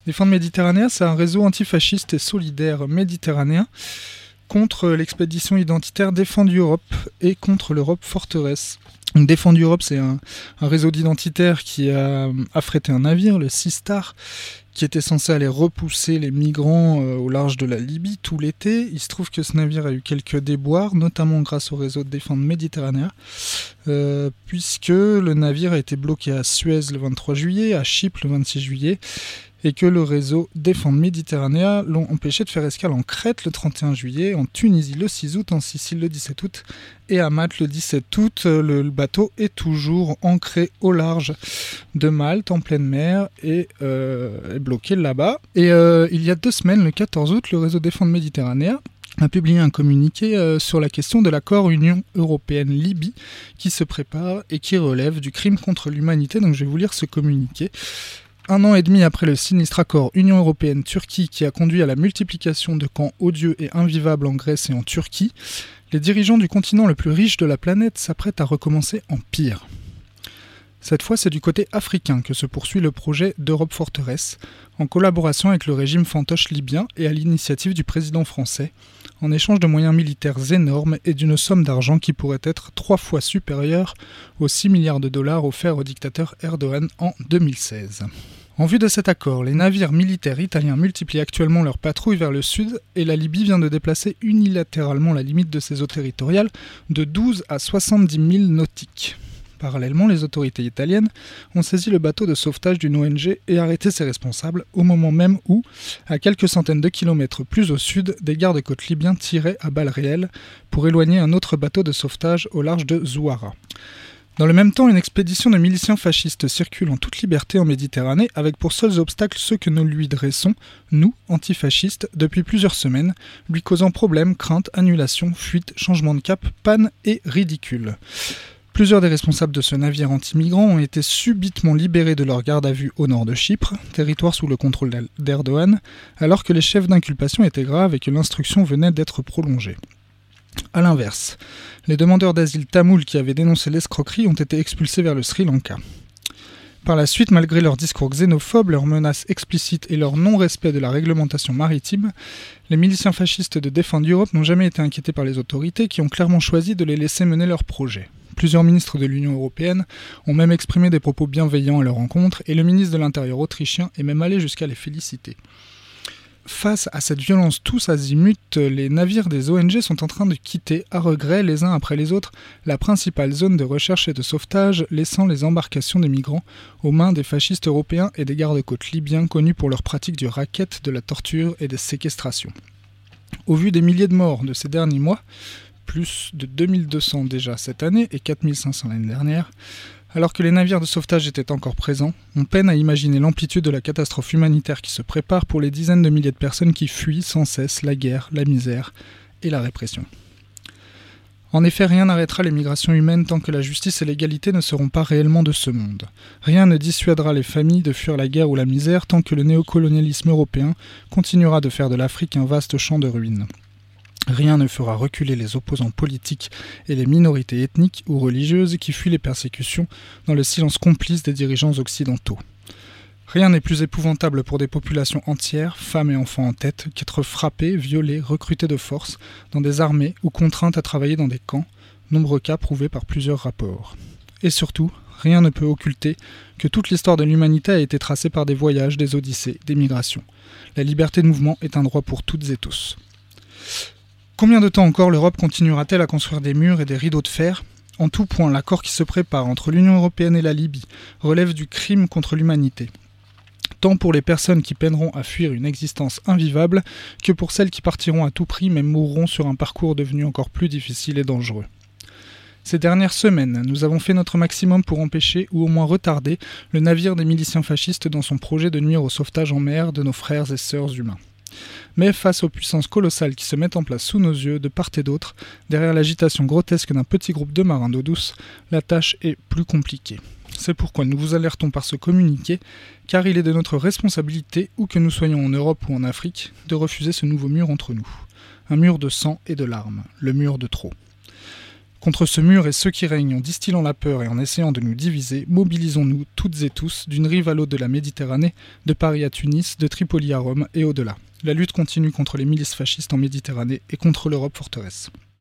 Défendre Méditerranée, c'est un réseau antifasciste et solidaire méditerranéen contre l'expédition identitaire Défendu Europe et contre l'Europe forteresse. Donc, Défendu Europe, c'est un réseau d'identitaires qui a affrété un navire, le Sea Star, qui était censé aller repousser les migrants au large de la Libye tout l'été. Il se trouve que ce navire a eu quelques déboires, notamment grâce au réseau de défense méditerranéen, puisque le navire a été bloqué à Suez le 23 juillet, à Chypre le 26 juillet, et que le réseau Défendre Méditerranée l'ont empêché de faire escale en Crète le 31 juillet, en Tunisie le 6 août, en Sicile le 17 août et à Malte le 17 août. Le bateau est toujours ancré au large de Malte, en pleine mer, et est bloqué là-bas. Et il y a 2 semaines, le 14 août, le réseau Défendre Méditerranée a publié un communiqué sur la question de l'accord Union Européenne-Libye qui se prépare et qui relève du crime contre l'humanité. Donc je vais vous lire ce communiqué. 1 an et demi après le sinistre accord Union Européenne-Turquie qui a conduit à la multiplication de camps odieux et invivables en Grèce et en Turquie, les dirigeants du continent le plus riche de la planète s'apprêtent à recommencer en pire. Cette fois, c'est du côté africain que se poursuit le projet d'Europe forteresse, en collaboration avec le régime fantoche libyen et à l'initiative du président français, en échange de moyens militaires énormes et d'une somme d'argent qui pourrait être 3 fois supérieure aux 6 milliards de dollars offerts au dictateur Erdogan en 2016. En vue de cet accord, les navires militaires italiens multiplient actuellement leurs patrouilles vers le sud et la Libye vient de déplacer unilatéralement la limite de ses eaux territoriales de 12 à 70 000 nautiques. Parallèlement, les autorités italiennes ont saisi le bateau de sauvetage d'une ONG et arrêté ses responsables au moment même où, à quelques centaines de kilomètres plus au sud, des gardes-côtes libyens tiraient à balles réelles pour éloigner un autre bateau de sauvetage au large de Zouara. Dans le même temps, une expédition de miliciens fascistes circule en toute liberté en Méditerranée avec pour seuls obstacles ceux que nous lui dressons, nous, antifascistes, depuis plusieurs semaines, lui causant problèmes, craintes, annulations, fuites, changements de cap, pannes et ridicules. Plusieurs des responsables de ce navire anti-migrants ont été subitement libérés de leur garde à vue au nord de Chypre, territoire sous le contrôle d'Erdogan, alors que les chefs d'inculpation étaient graves et que l'instruction venait d'être prolongée. A l'inverse, les demandeurs d'asile tamouls qui avaient dénoncé l'escroquerie ont été expulsés vers le Sri Lanka. Par la suite, malgré leurs discours xénophobes, leurs menaces explicites et leur non-respect de la réglementation maritime, les miliciens fascistes de Défendre Europe n'ont jamais été inquiétés par les autorités qui ont clairement choisi de les laisser mener leur projet. Plusieurs ministres de l'Union européenne ont même exprimé des propos bienveillants à leur encontre et le ministre de l'Intérieur autrichien est même allé jusqu'à les féliciter. Face à cette violence tous azimuts, les navires des ONG sont en train de quitter à regret les uns après les autres la principale zone de recherche et de sauvetage, laissant les embarcations des migrants aux mains des fascistes européens et des gardes-côtes libyens connus pour leur pratique du racket, de la torture et des séquestrations. Au vu des milliers de morts de ces derniers mois, plus de 2200 déjà cette année et 4500 l'année dernière, alors que les navires de sauvetage étaient encore présents, on peine à imaginer l'amplitude de la catastrophe humanitaire qui se prépare pour les dizaines de milliers de personnes qui fuient sans cesse la guerre, la misère et la répression. En effet, rien n'arrêtera les migrations humaines tant que la justice et l'égalité ne seront pas réellement de ce monde. Rien ne dissuadera les familles de fuir la guerre ou la misère tant que le néocolonialisme européen continuera de faire de l'Afrique un vaste champ de ruines. Rien ne fera reculer les opposants politiques et les minorités ethniques ou religieuses qui fuient les persécutions dans le silence complice des dirigeants occidentaux. Rien n'est plus épouvantable pour des populations entières, femmes et enfants en tête, qu'être frappés, violés, recrutés de force dans des armées ou contraintes à travailler dans des camps, nombreux cas prouvés par plusieurs rapports. Et surtout, rien ne peut occulter que toute l'histoire de l'humanité a été tracée par des voyages, des odyssées, des migrations. La liberté de mouvement est un droit pour toutes et tous. Combien de temps encore l'Europe continuera-t-elle à construire des murs et des rideaux de fer ? En tout point, l'accord qui se prépare entre l'Union européenne et la Libye relève du crime contre l'humanité. Tant pour les personnes qui peineront à fuir une existence invivable que pour celles qui partiront à tout prix mais mourront sur un parcours devenu encore plus difficile et dangereux. Ces dernières semaines, nous avons fait notre maximum pour empêcher ou au moins retarder le navire des miliciens fascistes dans son projet de nuire au sauvetage en mer de nos frères et sœurs humains. Mais face aux puissances colossales qui se mettent en place sous nos yeux, de part et d'autre, derrière l'agitation grotesque d'un petit groupe de marins d'eau douce, la tâche est plus compliquée. C'est pourquoi nous vous alertons par ce communiqué, car il est de notre responsabilité, où que nous soyons en Europe ou en Afrique, de refuser ce nouveau mur entre nous. Un mur de sang et de larmes, le mur de trop. Contre ce mur et ceux qui règnent, en distillant la peur et en essayant de nous diviser, mobilisons-nous toutes et tous, d'une rive à l'autre de la Méditerranée, de Paris à Tunis, de Tripoli à Rome et au-delà. La lutte continue contre les milices fascistes en Méditerranée et contre l'Europe forteresse.